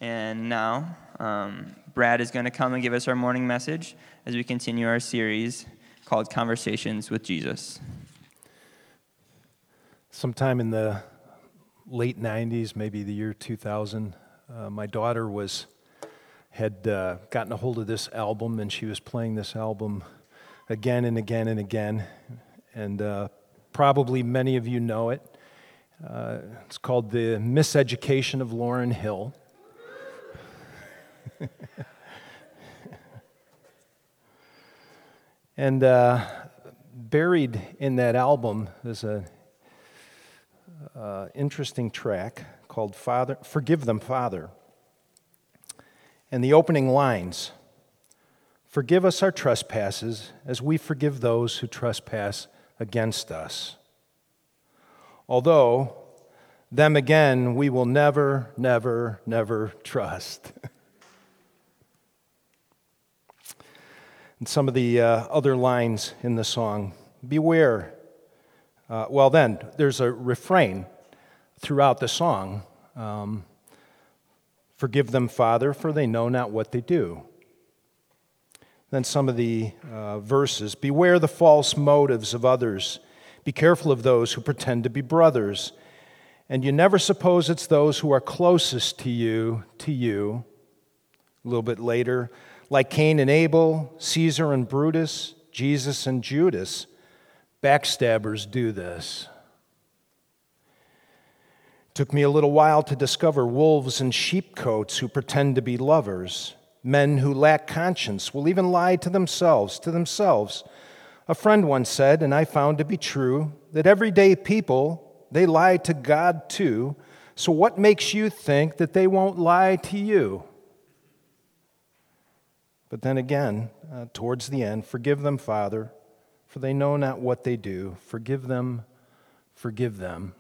And now, Brad is going to come and give us our morning message as we continue our series called Conversations with Jesus. Sometime in the late 90s, maybe the year 2000, my daughter had gotten a hold of this album, and she was playing this album again and again and again. And probably many of you know it. It's called The Miseducation of Lauryn Hill. And buried in that album is an interesting track called Forgive Them, Father. And the opening lines, "Forgive us our trespasses as we forgive those who trespass against us. Although them again we will never, never, never trust." And some of the other lines in the song, beware. Then there's a refrain throughout the song. Forgive them, Father, for they know not what they do. Then some of the verses, beware the false motives of others. Be careful of those who pretend to be brothers. And you never suppose it's those who are closest to you. A little bit later, like Cain and Abel, Caesar and Brutus, Jesus and Judas, backstabbers do this. Took me a little while to discover wolves in sheepcoats who pretend to be lovers. Men who lack conscience will even lie to themselves. A friend once said, and I found to be true, that everyday people, they lie to God too. So what makes you think that they won't lie to you? But then again, towards the end, forgive them, Father, for they know not what they do. Forgive them, forgive them.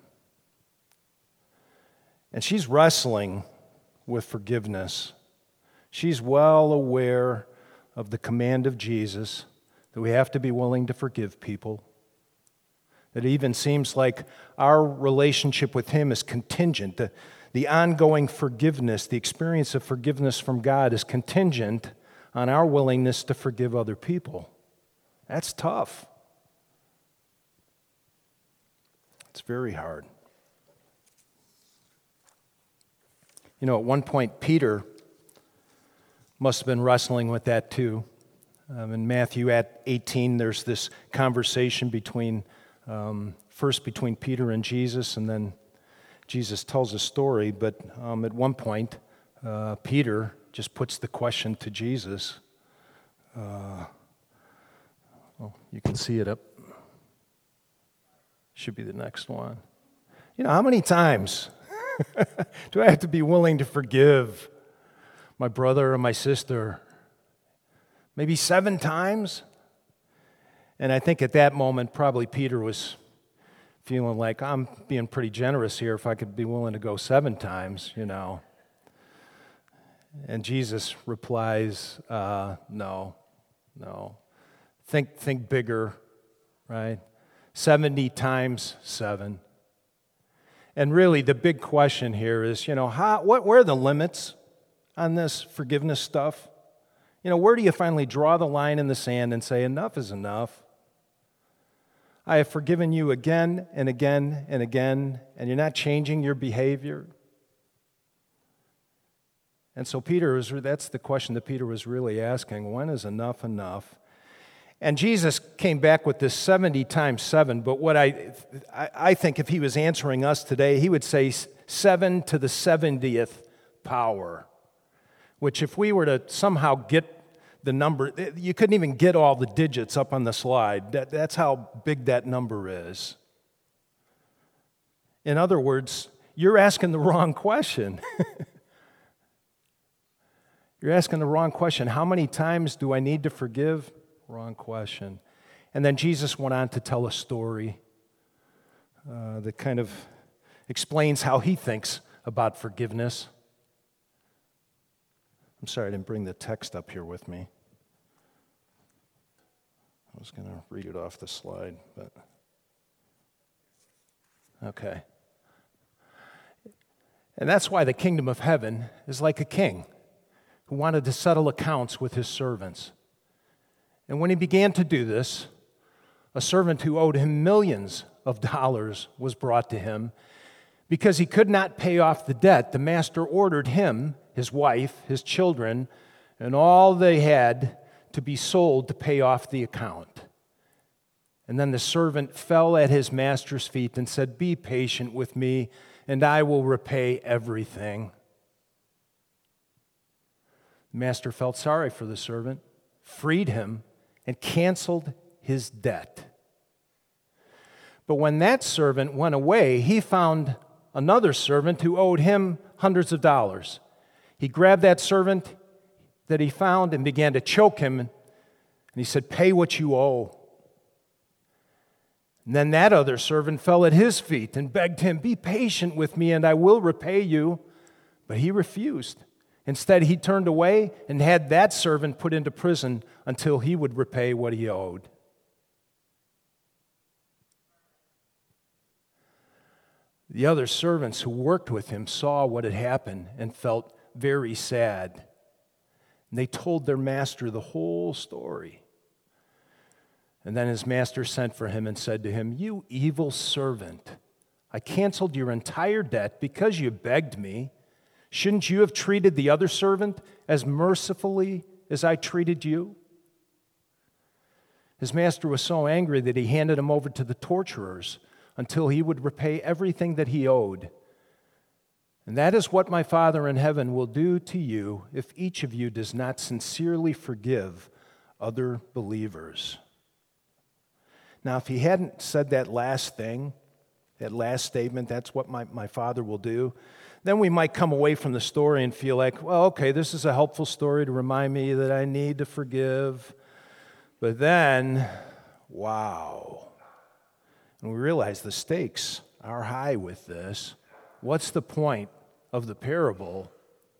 And she's wrestling with forgiveness. She's well aware of the command of Jesus that we have to be willing to forgive people. It even seems like our relationship with Him is contingent. The ongoing forgiveness, the experience of forgiveness from God is contingent on our willingness to forgive other people. That's tough. It's very hard. You know, at one point, Peter must have been wrestling with that too. In Matthew 18, there's this conversation between Peter and Jesus, and then Jesus tells a story. But at one point, Peter just puts the question to Jesus. You can see it up. Should be the next one. You know, how many times do I have to be willing to forgive my brother or my sister? Maybe 7 times? And I think at that moment, probably Peter was feeling like, I'm being pretty generous here if I could be willing to go 7 times, you know. And Jesus replies, no. Think bigger, right? 70 times 7. And really, the big question here is, you know, where are the limits on this forgiveness stuff? You know, where do you finally draw the line in the sand and say, enough is enough? I have forgiven you again and again and again, and you're not changing your behavior. And so that's the question that Peter was really asking. When is enough enough? And Jesus came back with this 70 times 7, but what I think if he was answering us today, he would say 7 to the 70th power, which if we were to somehow get the number, you couldn't even get all the digits up on the slide. That's how big that number is. In other words, you're asking the wrong question. You're asking the wrong question. How many times do I need to forgive? Wrong question. And then Jesus went on to tell a story that kind of explains how he thinks about forgiveness. I'm sorry I didn't bring the text up here with me. I was going to read it off the slide, but okay. And that's why the kingdom of heaven is like a king who wanted to settle accounts with his servants. And when he began to do this, a servant who owed him millions of dollars was brought to him. Because he could not pay off the debt, the master ordered him, his wife, his children, and all they had to be sold to pay off the account. And then the servant fell at his master's feet and said, "Be patient with me, and I will repay everything." The master felt sorry for the servant, freed him, and canceled his debt. But when that servant went away, he found another servant who owed him hundreds of dollars. He grabbed that servant that he found and began to choke him, and he said, "Pay what you owe." And then that other servant fell at his feet and begged him, "Be patient with me and I will repay you." But he refused. Instead, he turned away and had that servant put into prison until he would repay what he owed. The other servants who worked with him saw what had happened and felt very sad. And they told their master the whole story. And then his master sent for him and said to him, "You evil servant, I canceled your entire debt because you begged me. Shouldn't you have treated the other servant as mercifully as I treated you?" His master was so angry that he handed him over to the torturers until he would repay everything that he owed. And that is what my Father in heaven will do to you if each of you does not sincerely forgive other believers. Now, if he hadn't said that last thing, that last statement, that's what my Father will do, then we might come away from the story and feel like, well, okay, this is a helpful story to remind me that I need to forgive. But then, wow. And we realize the stakes are high with this. What's the point of the parable?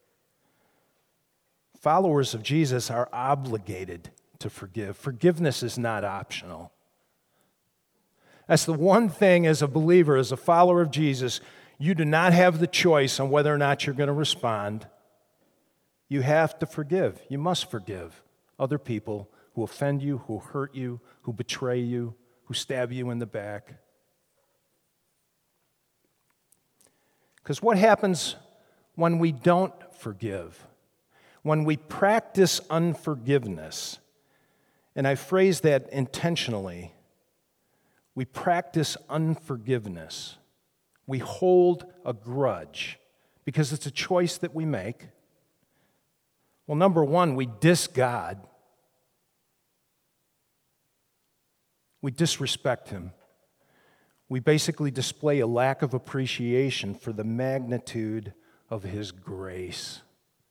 Followers of Jesus are obligated to forgive. Forgiveness is not optional. That's the one thing as a believer, as a follower of Jesus, you do not have the choice on whether or not you're going to respond. You have to forgive. You must forgive other people who offend you, who hurt you, who betray you, who stab you in the back. Because what happens when we don't forgive? When we practice unforgiveness, and I phrase that intentionally, we practice unforgiveness. We hold a grudge because it's a choice that we make. Well, number one, we diss God. We disrespect Him. We basically display a lack of appreciation for the magnitude of His grace.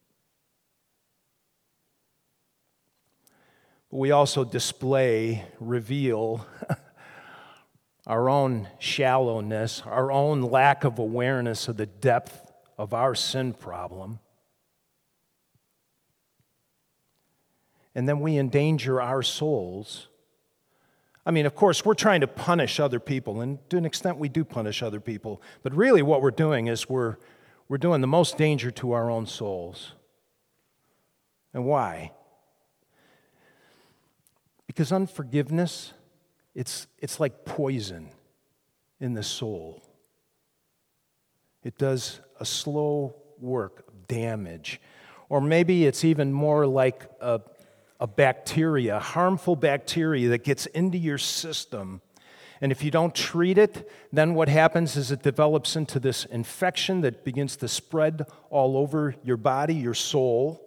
We also reveal our own shallowness, our own lack of awareness of the depth of our sin problem. And then we endanger our souls. I mean, of course, we're trying to punish other people, and to an extent we do punish other people, but really what we're doing is we're doing the most danger to our own souls. And why? Because unforgiveness, it's like poison in the soul. It does a slow work of damage. Or maybe it's even more like a bacteria, harmful bacteria that gets into your system. And if you don't treat it, then what happens is it develops into this infection that begins to spread all over your body, your soul.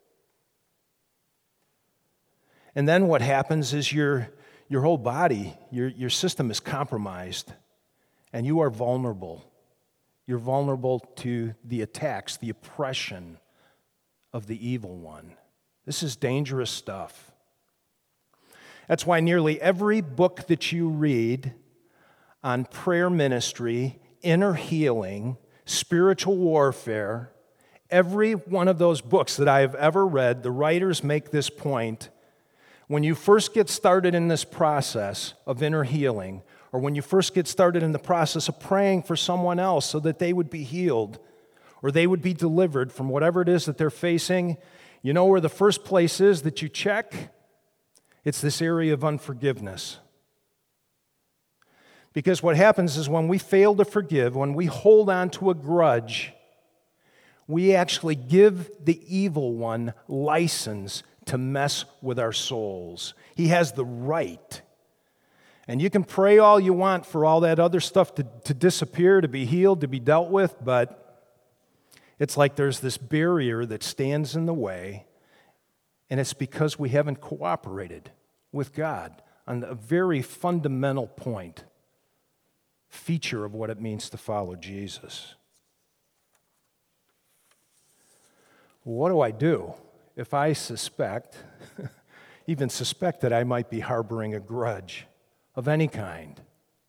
And then what happens is your whole body, your system is compromised, and you are vulnerable. You're vulnerable to the attacks, the oppression of the evil one. This is dangerous stuff. That's why nearly every book that you read on prayer ministry, inner healing, spiritual warfare, every one of those books that I have ever read, the writers make this point. When you first get started in this process of inner healing, or when you first get started in the process of praying for someone else so that they would be healed, or they would be delivered from whatever it is that they're facing, you know where the first place is that you check? It's this area of unforgiveness. Because what happens is when we fail to forgive, when we hold on to a grudge, we actually give the evil one license to mess with our souls. He has the right. And you can pray all you want for all that other stuff to disappear, to be healed, to be dealt with, but it's like there's this barrier that stands in the way, and it's because we haven't cooperated with God on a very fundamental point, feature of what it means to follow Jesus. What do I do if I even suspect that I might be harboring a grudge of any kind?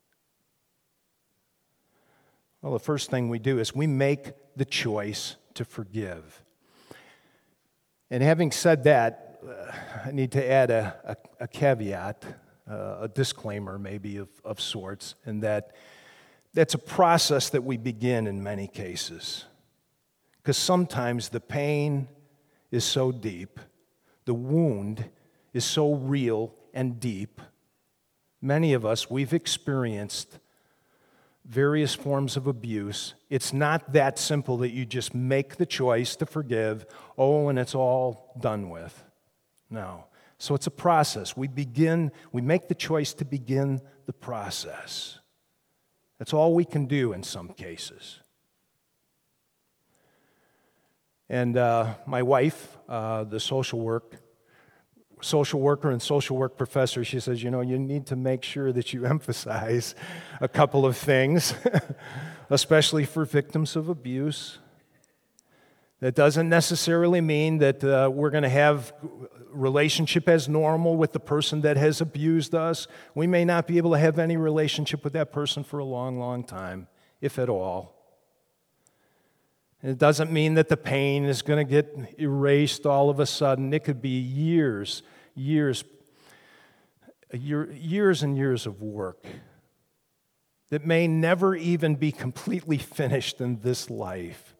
Well, the first thing we do is we make the choice to forgive. And having said that, I need to add a caveat, a disclaimer maybe of sorts, in that that's a process that we begin in many cases. Because sometimes the pain is so deep, the wound is so real and deep. Many of us, we've experienced various forms of abuse. It's not that simple that you just make the choice to forgive, and it's all done with. No. So it's a process. We make the choice to begin the process. That's all we can do in some cases. And my wife, the social worker and social work professor, she says, you need to make sure that you emphasize a couple of things, especially for victims of abuse. That doesn't necessarily mean that we're going to have relationship as normal with the person that has abused us. We may not be able to have any relationship with that person for a long, long time, if at all. And it doesn't mean that the pain is going to get erased all of a sudden. It could be years and years of work that may never even be completely finished in this life.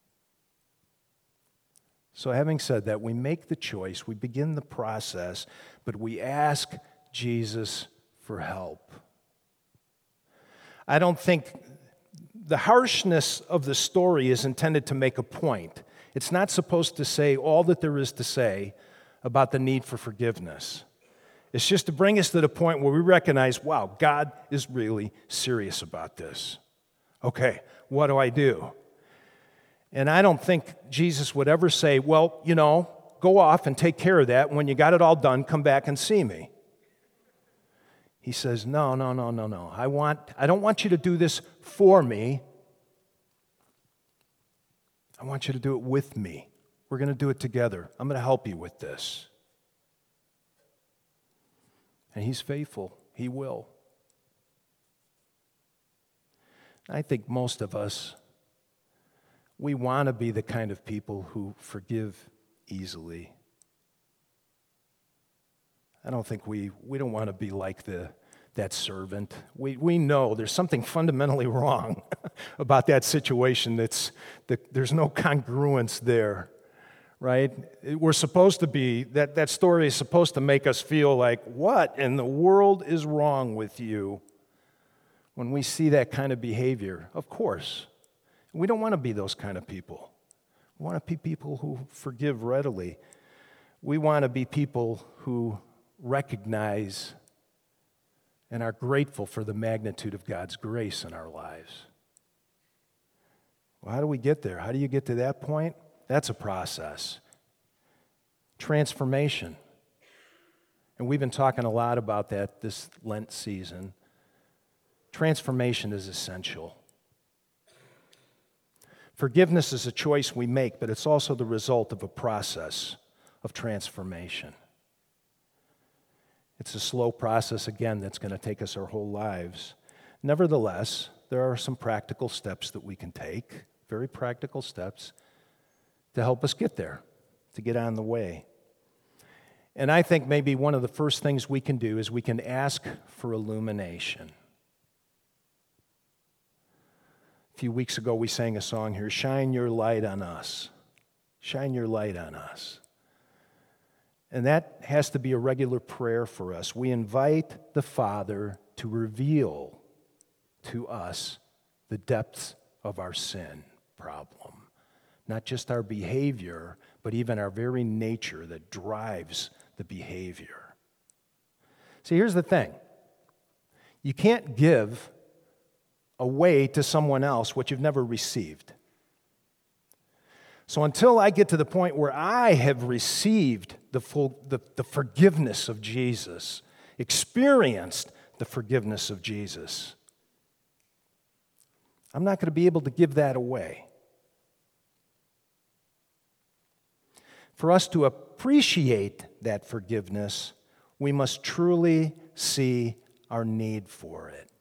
So having said that, we make the choice, we begin the process, but we ask Jesus for help. I don't think the harshness of the story is intended to make a point. It's not supposed to say all that there is to say about the need for forgiveness. It's just to bring us to the point where we recognize, wow, God is really serious about this. Okay, what do I do? And I don't think Jesus would ever say, well, go off and take care of that. When you got it all done, come back and see me. He says, no. I don't want you to do this for me. I want you to do it with me. We're going to do it together. I'm going to help you with this. And he's faithful. He will. I think most of us, we want to be the kind of people who forgive easily. I don't think we don't want to be like that servant. We know there's something fundamentally wrong about that situation. There's no congruence there, right? We're supposed to be, that story is supposed to make us feel like, what in the world is wrong with you? When we see that kind of behavior, of course. We don't want to be those kind of people. We want to be people who forgive readily. We want to be people who recognize and are grateful for the magnitude of God's grace in our lives. Well, how do we get there? How do you get to that point? That's a process. Transformation. And we've been talking a lot about that this Lent season. Transformation is essential. Forgiveness is a choice we make, but it's also the result of a process of transformation. It's a slow process, again, that's going to take us our whole lives. Nevertheless, there are some practical steps that we can take, very practical steps, to help us get there, to get on the way. And I think maybe one of the first things we can do is we can ask for illumination. few weeks ago we sang a song here, Shine Your Light on Us. Shine your light on us. And that has to be a regular prayer for us. We invite the Father to reveal to us the depths of our sin problem. Not just our behavior, but even our very nature that drives the behavior. See, here's the thing. You can't give away to someone else what you've never received. So until I get to the point where I have received the forgiveness of Jesus, experienced the forgiveness of Jesus, I'm not going to be able to give that away. For us to appreciate that forgiveness, we must truly see our need for it.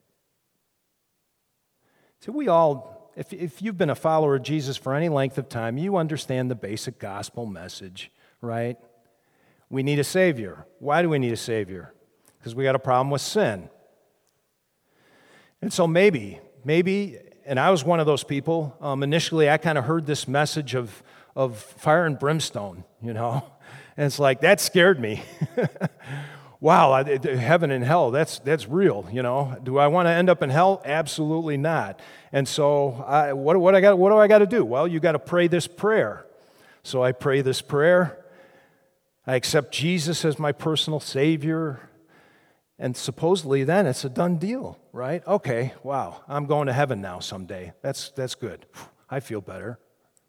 See, we all, if you've been a follower of Jesus for any length of time, you understand the basic gospel message, right? We need a Savior. Why do we need a Savior? Because we got a problem with sin. And so maybe, and I was one of those people, initially I kind of heard this message of fire and brimstone, and it's like, that scared me. Wow, heaven and hell, that's real, Do I want to end up in hell? Absolutely not. And so what do I got to do? Well, you got to pray this prayer. So I pray this prayer. I accept Jesus as my personal Savior. And supposedly then it's a done deal, right? Okay, wow, I'm going to heaven now someday. That's good. I feel better.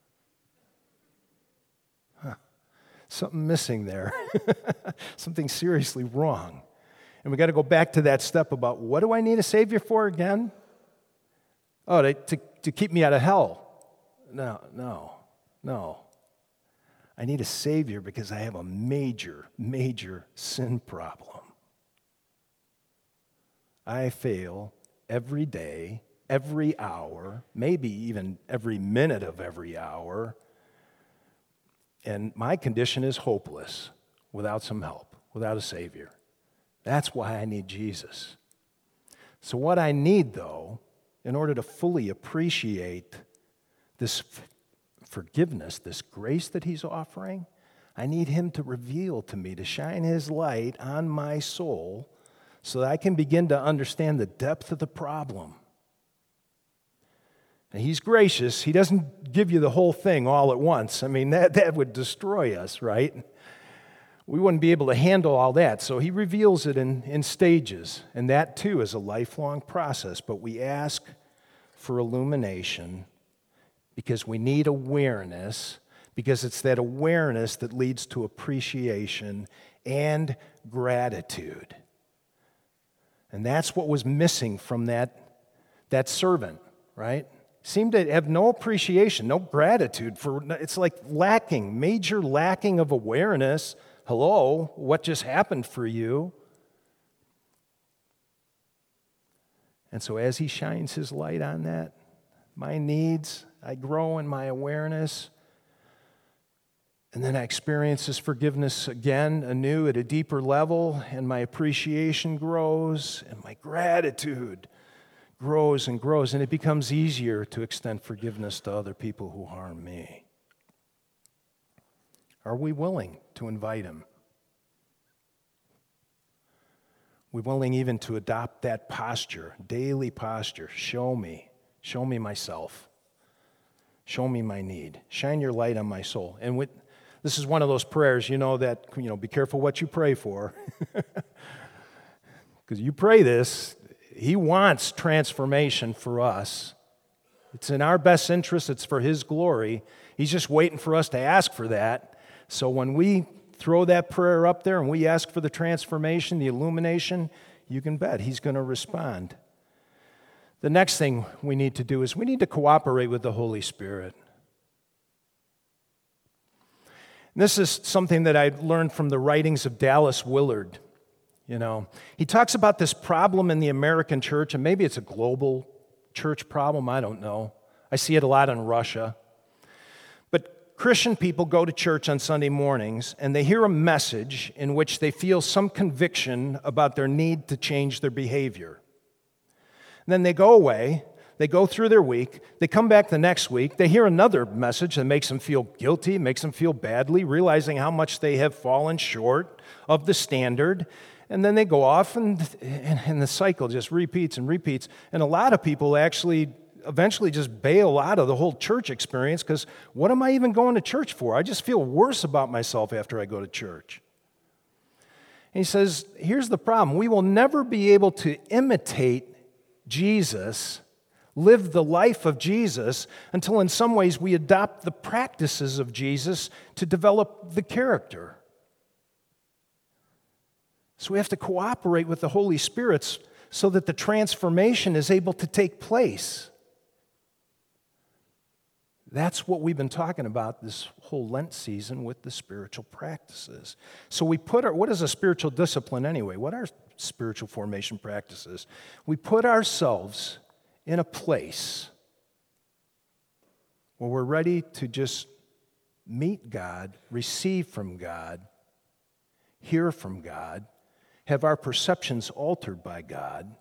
Something missing there. Something seriously wrong. And we got to go back to that step about what do I need a Savior for again? Oh, to keep me out of hell. No. I need a Savior because I have a major sin problem. I fail every day, every hour, maybe even every minute of every hour. And my condition is hopeless without some help, without a Savior. That's why I need Jesus. So what I need, though, in order to fully appreciate this forgiveness, this grace that He's offering, I need Him to reveal to me, to shine His light on my soul so that I can begin to understand the depth of the problem. And He's gracious. He doesn't give you the whole thing all at once. I mean, that would destroy us, right? We wouldn't be able to handle all that. So He reveals it in stages. And that, too, is a lifelong process. But we ask for illumination because we need awareness, because it's that awareness that leads to appreciation and gratitude. And that's what was missing from that servant, right? Seemed to have no appreciation, no gratitude for, it's like major lacking of awareness. Hello, what just happened for you? And so as He shines His light on that, my needs, I grow in my awareness, and then I experience His forgiveness again, anew at a deeper level, and my appreciation grows, and my gratitude grows and grows, and it becomes easier to extend forgiveness to other people who harm me. Are we willing to invite Him? We're willing even to adopt that posture, daily posture. Show me myself. Show me my need. Shine your light on my soul. And this is one of those prayers, be careful what you pray for. Because you pray this, He wants transformation for us. It's in our best interest. It's for His glory. He's just waiting for us to ask for that. So when we throw that prayer up there and we ask for the transformation, the illumination, you can bet He's going to respond. The next thing we need to do is we need to cooperate with the Holy Spirit. And this is something that I learned from the writings of Dallas Willard. He talks about this problem in the American church, and maybe it's a global church problem, I don't know. I see it a lot in Russia. But Christian people go to church on Sunday mornings, and they hear a message in which they feel some conviction about their need to change their behavior. And then they go away, They go through their week. They come back the next week. They hear another message that makes them feel guilty, makes them feel badly, realizing how much they have fallen short of the standard. And then they go off, and the cycle just repeats and repeats. And a lot of people actually eventually just bail out of the whole church experience because what am I even going to church for? I just feel worse about myself after I go to church. And he says, here's the problem. We will never be able to imitate Jesus, live the life of Jesus, until in some ways we adopt the practices of Jesus to develop the character. So we have to cooperate with the Holy Spirit so that the transformation is able to take place. That's what we've been talking about this whole Lent season with the spiritual practices. So what is a spiritual discipline anyway? What are spiritual formation practices? We put ourselves in a place where we're ready to just meet God, receive from God, hear from God, have our perceptions altered by God.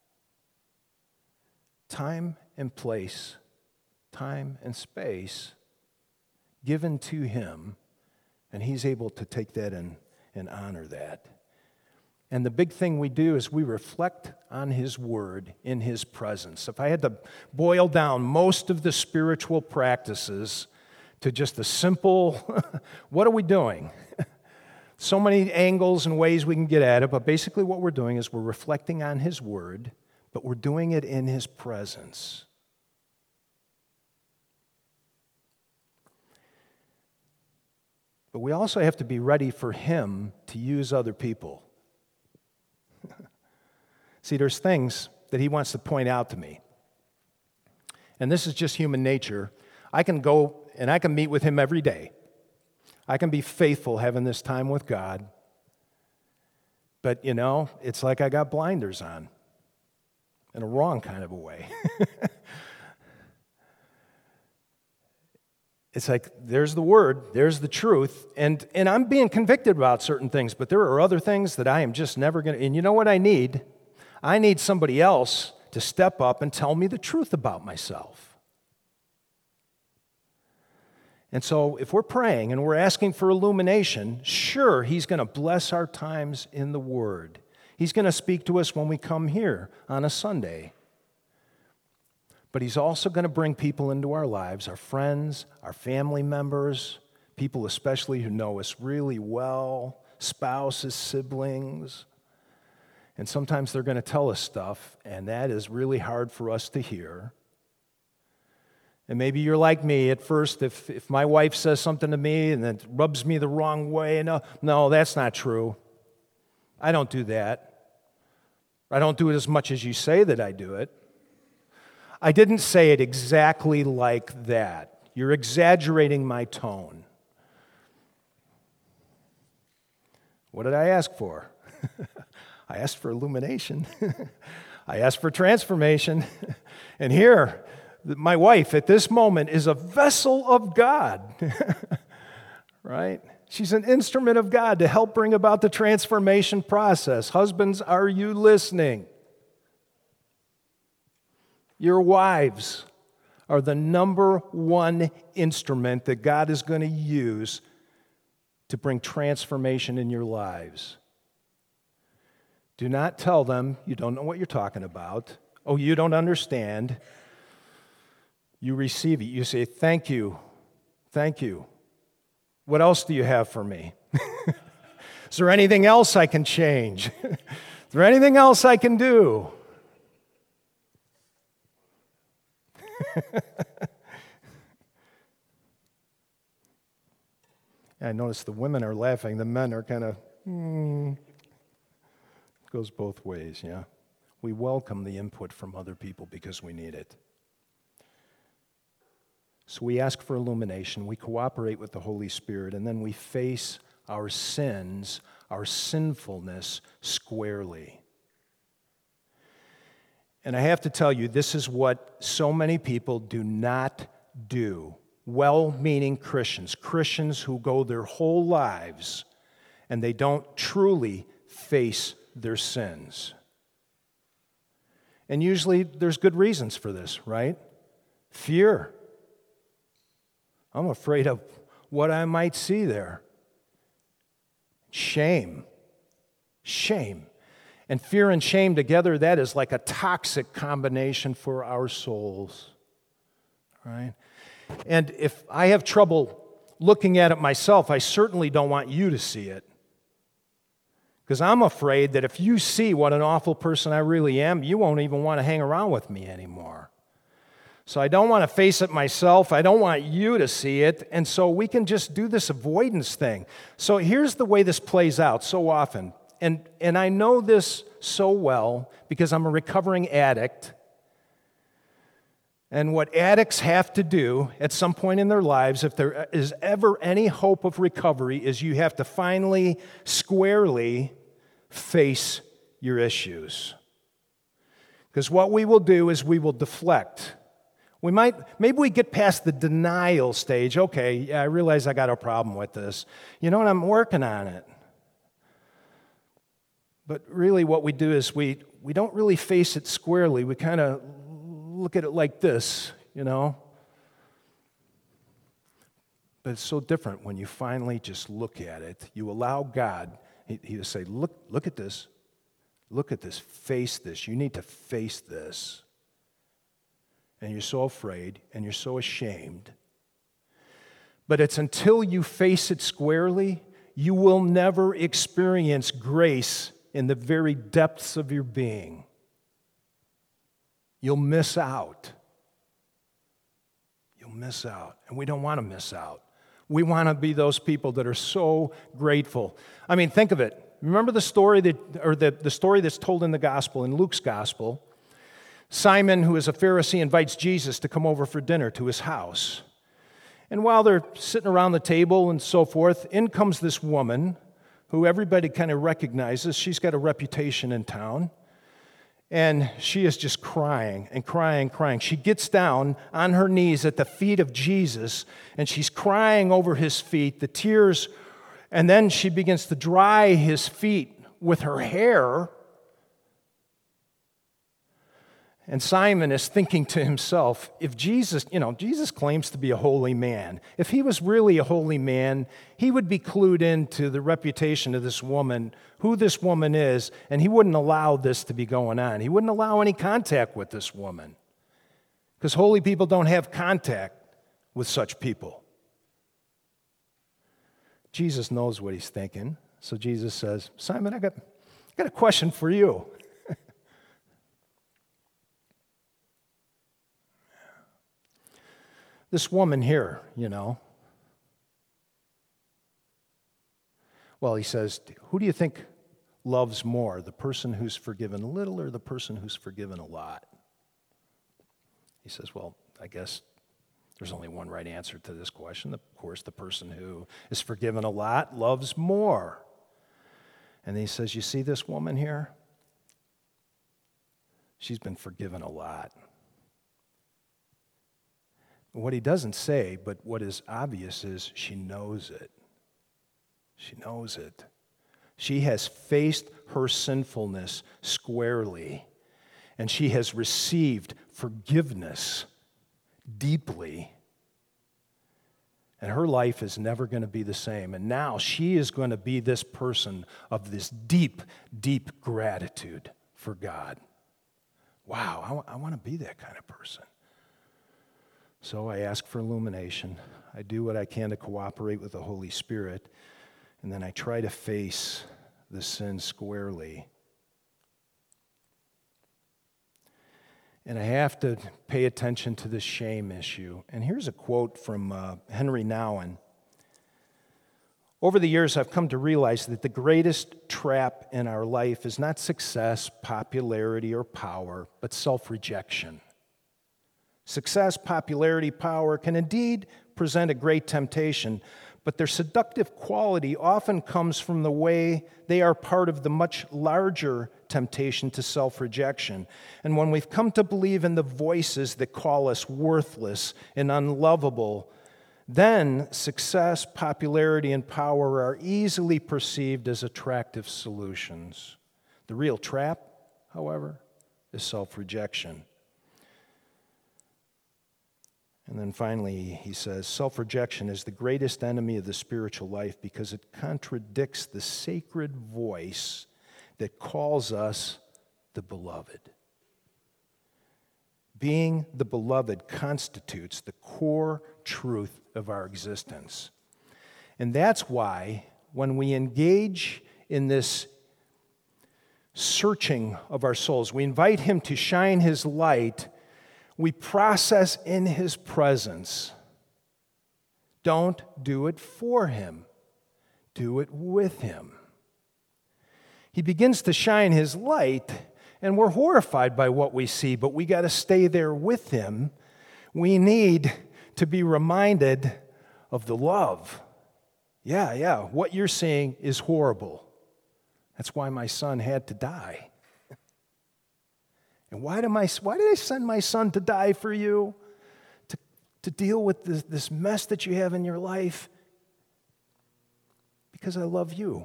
Time and place, time and space given to Him, and He's able to take that and honor that. And the big thing we do is we reflect on His Word in His presence. If I had to boil down most of the spiritual practices to just a simple, what are we doing? So many angles and ways we can get at it, but basically what we're doing is we're reflecting on His Word, but we're doing it in His presence. But we also have to be ready for Him to use other people. See, there's things that He wants to point out to me. And this is just human nature. I can go and I can meet with Him every day. I can be faithful having this time with God. But, it's like I got blinders on in a wrong kind of a way. It's like, there's the Word, there's the truth, and I'm being convicted about certain things, but there are other things that I am just never going to, and you know what I need? I need somebody else to step up and tell me the truth about myself. And so if we're praying and we're asking for illumination, sure, He's going to bless our times in the Word. He's going to speak to us when we come here on a Sunday. But He's also going to bring people into our lives, our friends, our family members, people especially who know us really well, spouses, siblings. And sometimes they're going to tell us stuff, and that is really hard for us to hear. And maybe you're like me at first. If my wife says something to me and it rubs me the wrong way, no, that's not true. I don't do that. I don't do it as much as you say that I do it. I didn't say it exactly like that. You're exaggerating my tone. What did I ask for? I asked for illumination. I asked for transformation. And here, my wife at this moment is a vessel of God, right? She's an instrument of God to help bring about the transformation process. Husbands, are you listening? Your wives are the number one instrument that God is going to use to bring transformation in your lives. Do not tell them you don't know what you're talking about. Oh, you don't understand. You receive it. You say, thank you. Thank you. What else do you have for me? Is there anything else I can change? Is there anything else I can do? I notice the women are laughing. The men are kind of, Goes both ways, yeah. We welcome the input from other people because we need it. So we ask for illumination, we cooperate with the Holy Spirit, and then we face our sins, our sinfulness squarely. And I have to tell you, this is what so many people do not do. Well-meaning Christians who go their whole lives and they don't truly face their sins. And usually there's good reasons for this, right? Fear. I'm afraid of what I might see there. Shame. Shame. And fear and shame together, that is like a toxic combination for our souls. Right? And if I have trouble looking at it myself, I certainly don't want you to see it. Because I'm afraid that if you see what an awful person I really am, you won't even want to hang around with me anymore. So I don't want to face it myself. I don't want you to see it. And so we can just do this avoidance thing. So here's the way this plays out so often. And I know this so well because I'm a recovering addict. And what addicts have to do at some point in their lives, if there is ever any hope of recovery, is you have to finally, squarely face your issues. Because what we will do is we will deflect. Maybe we get past the denial stage. Okay, yeah, I realize I got a problem with this. You know what, I'm working on it. But really what we do is we don't really face it squarely. We kind of look at it like this, you know. But it's so different when you finally just look at it. You allow God, he will say, look at this. Look at this. Face this. You need to face this. And you're so afraid and you're so ashamed. But it's until you face it squarely, you will never experience grace in the very depths of your being. You'll miss out. You'll miss out. And we don't want to miss out. We want to be those people that are so grateful. I mean, think of it. Remember the story the story that's told in the gospel, in Luke's gospel. Simon, who is a Pharisee, invites Jesus to come over for dinner to his house. And while they're sitting around the table and so forth, in comes this woman who everybody kind of recognizes. She's got a reputation in town. And she is just crying and crying and crying. She gets down on her knees at the feet of Jesus, and she's crying over his feet, the tears, and then she begins to dry his feet with her hair. And Simon is thinking to himself, if Jesus claims to be a holy man. If he was really a holy man, he would be clued into the reputation of this woman, who this woman is, and he wouldn't allow this to be going on. He wouldn't allow any contact with this woman. Because holy people don't have contact with such people. Jesus knows what he's thinking. So Jesus says, Simon, I got a question for you. This woman here, well, he says, who do you think loves more, the person who's forgiven a little or the person who's forgiven a lot? He says, well, I guess there's only one right answer to this question. Of course, the person who is forgiven a lot loves more. And he says, you see this woman here? She's been forgiven a lot. What he doesn't say, but what is obvious is she knows it. She knows it. She has faced her sinfulness squarely, and she has received forgiveness deeply. And her life is never going to be the same. And now she is going to be this person of this deep, deep gratitude for God. Wow, I want to be that kind of person. So I ask for illumination. I do what I can to cooperate with the Holy Spirit, and then I try to face the sin squarely. And I have to pay attention to the shame issue. And here's a quote from Henry Nouwen. Over the years, I've come to realize that the greatest trap in our life is not success, popularity, or power, but self-rejection. Success, popularity, power can indeed present a great temptation, but their seductive quality often comes from the way they are part of the much larger temptation to self-rejection. And when we've come to believe in the voices that call us worthless and unlovable, then success, popularity, and power are easily perceived as attractive solutions. The real trap, however, is self-rejection. And then finally, he says, self-rejection is the greatest enemy of the spiritual life because it contradicts the sacred voice that calls us the beloved. Being the beloved constitutes the core truth of our existence. And that's why when we engage in this searching of our souls, we invite him to shine his light, we process in his presence. Don't do it for him. Do it with him. He begins to shine his light, and we're horrified by what we see, but we got to stay there with him. We need to be reminded of the love. Yeah, what you're seeing is horrible. That's why my son had to die. And why did I send my son to die for you? To deal with this mess that you have in your life? Because I love you.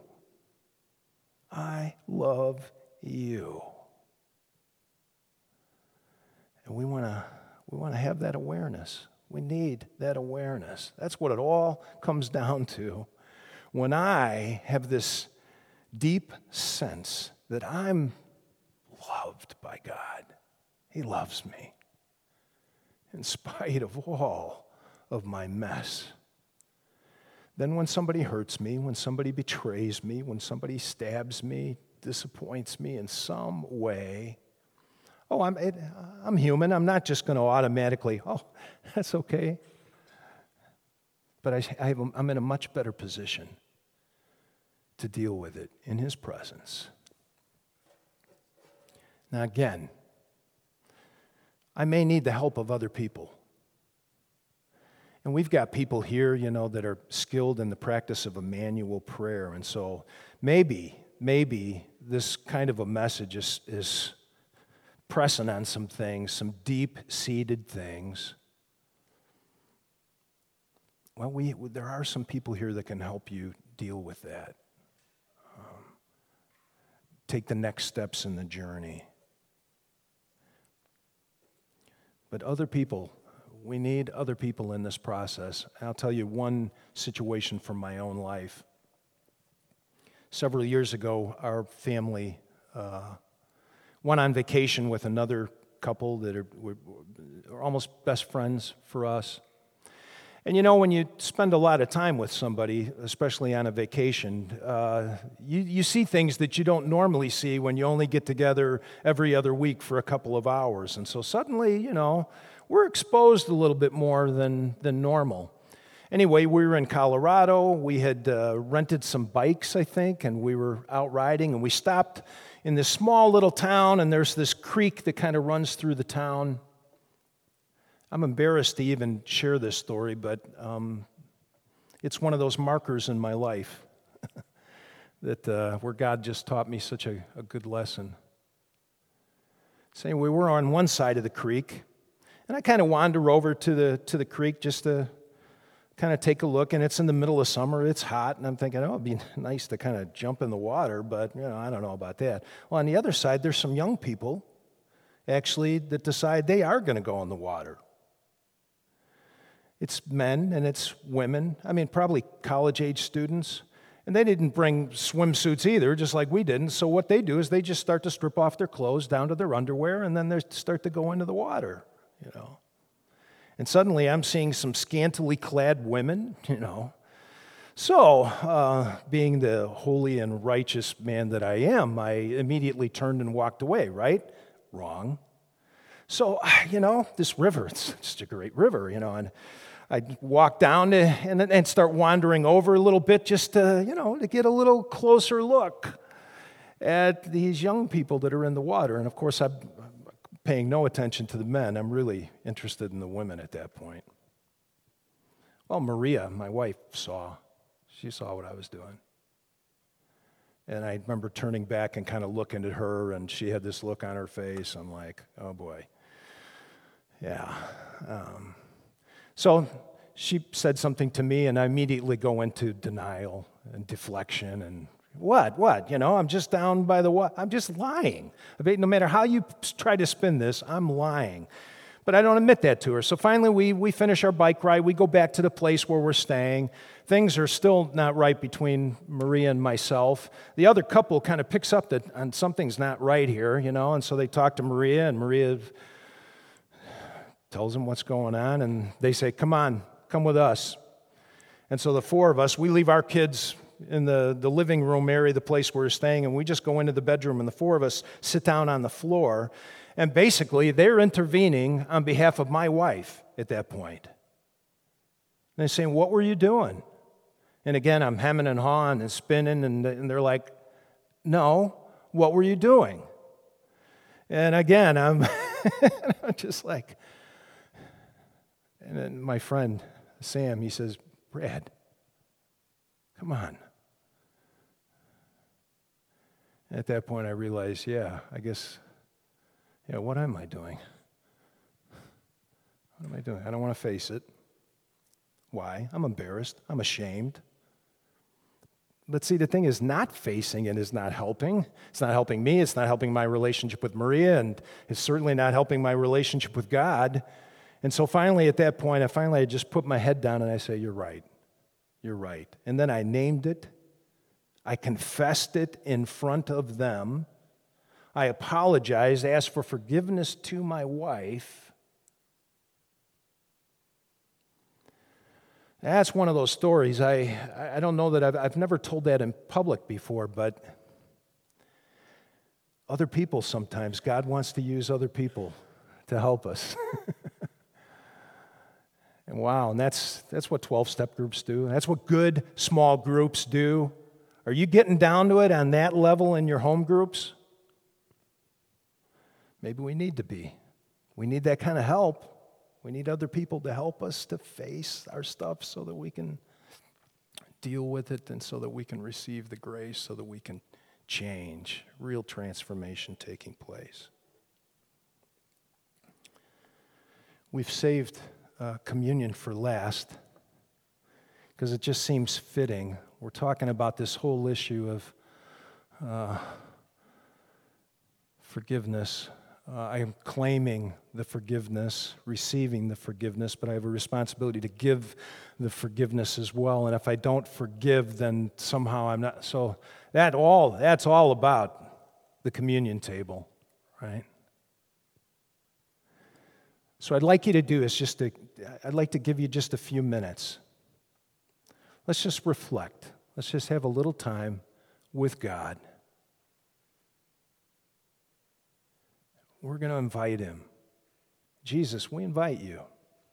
I love you. And we want to have that awareness. We need that awareness. That's what it all comes down to. When I have this deep sense that I'm loved by God. He loves me in spite of all of my mess. Then when somebody hurts me, when somebody betrays me, when somebody stabs me, disappoints me in some way, I'm human. I'm not just going to automatically, that's okay. But I'm in a much better position to deal with it in his presence. Now again, I may need the help of other people. And we've got people here, that are skilled in the practice of Emmanuel prayer. And so maybe this kind of a message is pressing on some things, some deep-seated things. Well, there are some people here that can help you deal with that. Take the next steps in the journey. But other people, we need other people in this process. And I'll tell you one situation from my own life. Several years ago, our family went on vacation with another couple that are almost best friends for us. And when you spend a lot of time with somebody, especially on a vacation, you see things that you don't normally see when you only get together every other week for a couple of hours. And so suddenly, we're exposed a little bit more than normal. Anyway, we were in Colorado. We had rented some bikes, I think, and we were out riding. And we stopped in this small little town, and there's this creek that kind of runs through the town. I'm embarrassed to even share this story, but it's one of those markers in my life that where God just taught me such a good lesson. Saying we were on one side of the creek, and I kind of wander over to the creek just to kind of take a look, and it's in the middle of summer, it's hot, and I'm thinking, it'd be nice to kind of jump in the water, but I don't know about that. Well, on the other side, there's some young people, actually, that decide they are going to go in the water. It's men and it's women, probably college-age students, and they didn't bring swimsuits either, just like we didn't, so what they do is they just start to strip off their clothes down to their underwear, and then they start to go into the water, And suddenly I'm seeing some scantily clad women, So, being the holy and righteous man that I am, I immediately turned and walked away, right? Wrong. So, this river, it's just a great river, and I'd walk down and start wandering over a little bit just to get a little closer look at these young people that are in the water. And of course, I'm paying no attention to the men. I'm really interested in the women at that point. Well, Maria, my wife, she saw what I was doing. And I remember turning back and kind of looking at her, and she had this look on her face. I'm like, oh boy. Yeah. So she said something to me, and I immediately go into denial and deflection and What? I'm just down by the what? I'm just lying. No matter how you try to spin this, I'm lying. But I don't admit that to her. So finally, we finish our bike ride. We go back to the place where we're staying. Things are still not right between Maria and myself. The other couple kind of picks up that something's not right here, and so they talk to Maria, and Maria tells them what's going on, and they say, come on, come with us. And so the four of us, we leave our kids in the living room area, the place where we're staying, and we just go into the bedroom, and the four of us sit down on the floor, and basically they're intervening on behalf of my wife at that point. And they're saying, what were you doing? And again, I'm hemming and hawing and spinning, and they're like, no, what were you doing? And again, I'm just like, and then my friend, Sam, he says, Brad, come on. And at that point, I realized, I guess, what am I doing? What am I doing? I don't want to face it. Why? I'm embarrassed. I'm ashamed. But see, the thing is, not facing it is not helping. It's not helping me. It's not helping my relationship with Maria, and it's certainly not helping my relationship with God. And so finally, at that point, I just put my head down and I say, you're right. You're right. And then I named it. I confessed it in front of them. I apologized, asked for forgiveness to my wife. That's one of those stories. I don't know that I've never told that in public before, but other people sometimes, God wants to use other people to help us. And wow, and that's what 12-step groups do. That's what good small groups do. Are you getting down to it on that level in your home groups? Maybe we need to be. We need that kind of help. We need other people to help us to face our stuff so that we can deal with it and so that we can receive the grace, so that we can change, real transformation taking place. We've saved communion for last because it just seems fitting. We're talking about this whole issue of forgiveness. I am claiming the forgiveness, receiving the forgiveness, but I have a responsibility to give the forgiveness as well. And if I don't forgive, then somehow I'm not. So that's all about the communion table, right? So I'd like you to do is I'd like to give you just a few minutes. Let's just reflect. Let's just have a little time with God. We're going to invite him. Jesus, we invite you.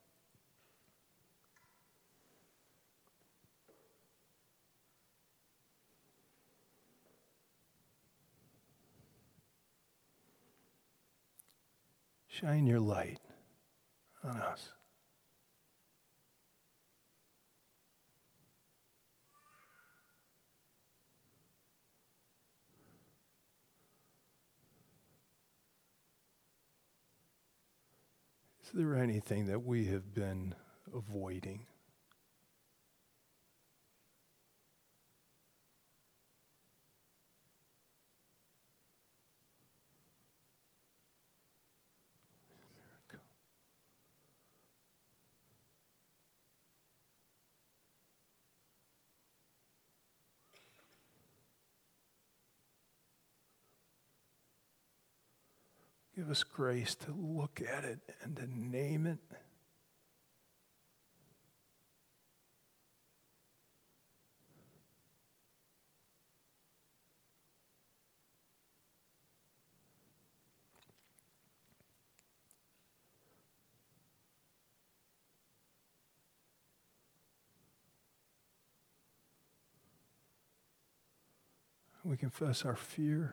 Shine your light on us. Is there anything that we have been avoiding? Give us grace to look at it and to name it. We confess our fear.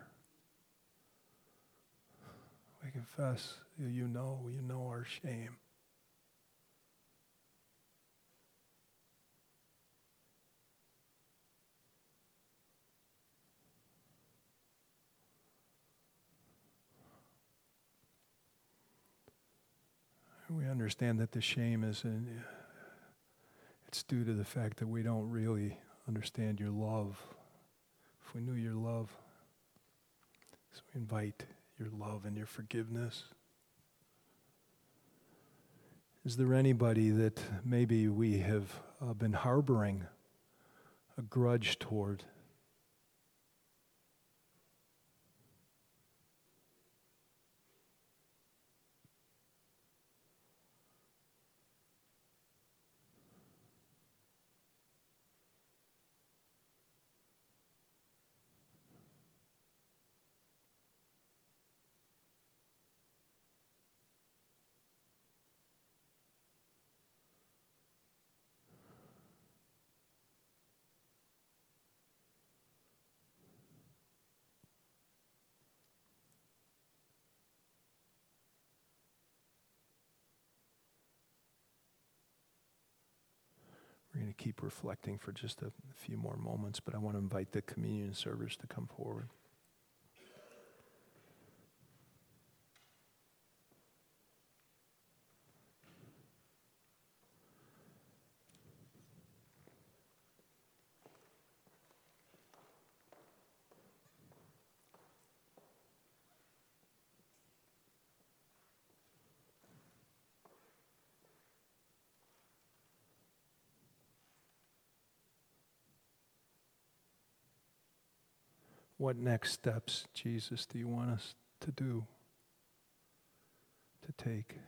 We confess, you know our shame. We understand that the shame it's due to the fact that we don't really understand your love we knew your love. So we invite your love and your forgiveness. Is there anybody that maybe we have been harboring a grudge toward? We're going to keep reflecting for just a few more moments, but I want to invite the communion servers to come forward. What next steps, Jesus, do you want us to do, to take?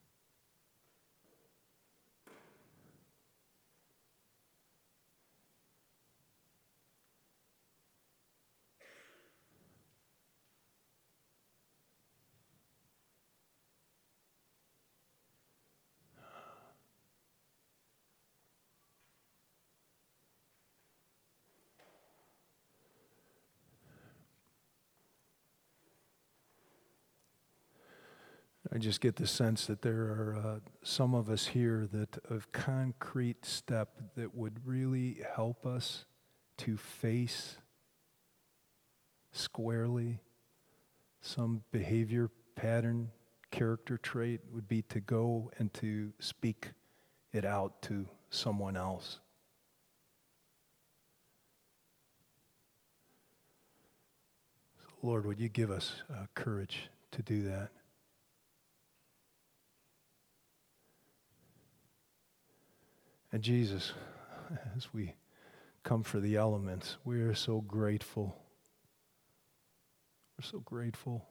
I just get the sense that there are some of us here that a concrete step that would really help us to face squarely some behavior pattern, character trait would be to go and to speak it out to someone else. So Lord, would you give us courage to do that? And Jesus, as we come for the elements, we are so grateful. We're so grateful.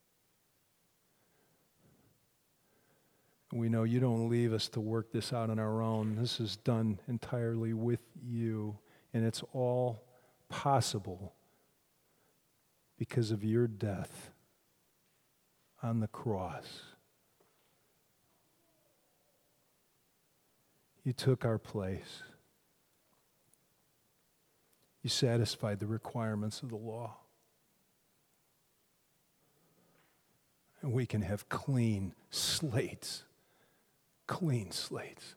We know you don't leave us to work this out on our own. This is done entirely with you, and it's all possible because of your death on the cross. You took our place. You satisfied the requirements of the law. And we can have clean slates. Clean slates.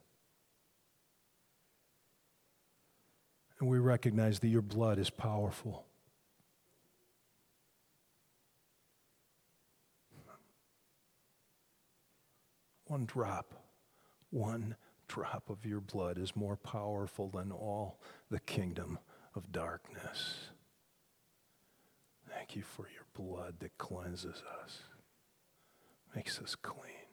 And we recognize that your blood is powerful. One drop of your blood is more powerful than all the kingdom of darkness. Thank you for your blood that cleanses us, makes us clean.